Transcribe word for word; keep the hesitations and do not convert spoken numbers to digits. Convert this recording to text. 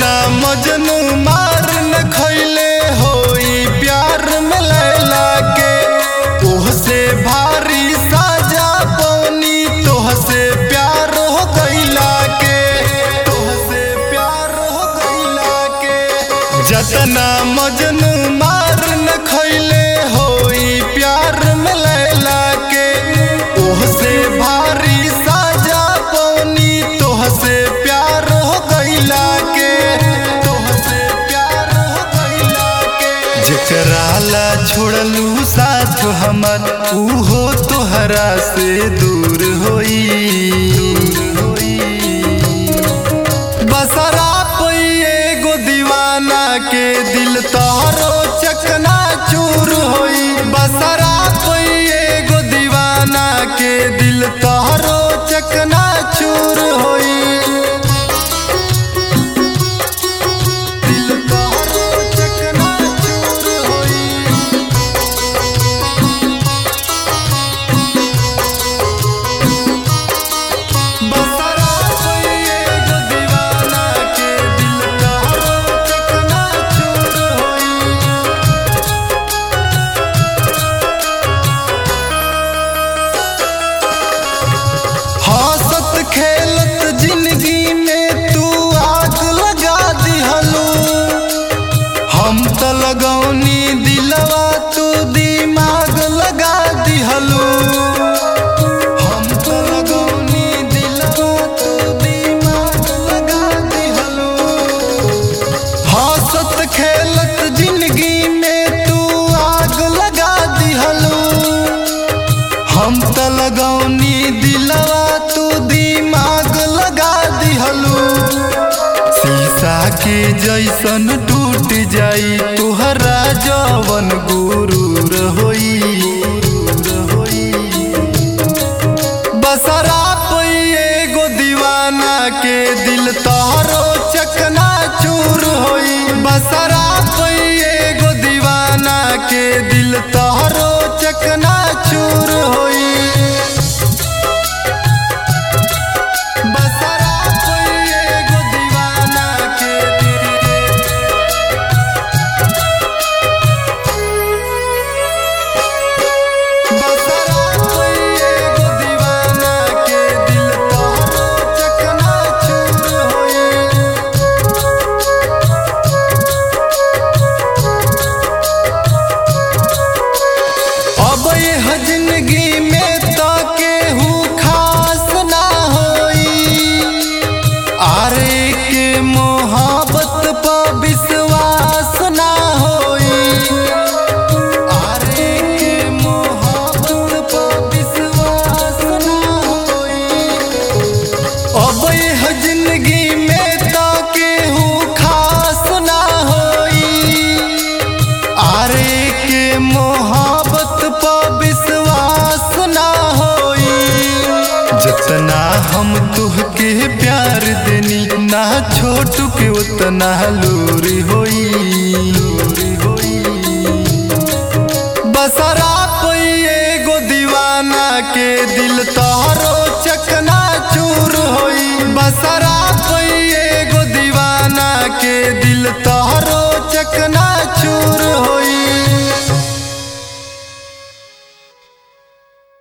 जतना मजनू मार न खैले होई प्यार में लैला के, ओह से भारी साजा पौनी तोह से प्यार हो गईला के, तोह से प्यार हो गईला के। जतना मजनू मार न खैले होई प्यार में लैला के, ओह से भारी साजा पौनी तोह से प्यार हो गईला के, तोह से प्यार हो गईला के। जेकरा ला छोड़लू साथ हमर उहो तोहरा से दूर होई, बसरा पई एगो दीवाना के दिल तोहरो चकना चूर होई, बसरा पई एगो दीवाना के दिल तोहरो चकना चूर होई, दिल तोहरो चकना चूर होई। बसरा पई एगो दीवाना के दिल तोहरो चकना चूर होई। हंसत खेलत जिंदगी में तू आग लगा दिहलू, हम त लगौनी दिलवा तू दिमाग लगा दिहलू, हम त लगौनी दिलवा तू दिमाग लगा दिहलू। हंसत खेलत जिंदगी में तू आग लगा दिहलू, हम त लगौनी दिलवा तू दिमाग लगा दिहलू। शीशा के जैसन टूट जाई तुहरा जवन गुरूर होई, बसरा पई एगो दीवाना के दिल तोहरो चकना चूर होई, बसरा पई एगो दीवाना के दिल तोहरो चकना चूर होई। बसरा पई एगो दीवाना के बसरा पई एगो दीवाना के दिल तोहरो चकना चूर होई। अब यह जिंदगी में तो केहू खास ना होई, आरे के मोहब्बत पर विश्वास ना होई, आरे के मोहब्बत पर विश्वास ना होई। अब यह जिंदगी में तो केहू खास ना होई, आरे के मोहब्बत पर विश्वास ना होई। जितना हम तुहके प्यार देनी ना छोटू के उतना लूरी होई।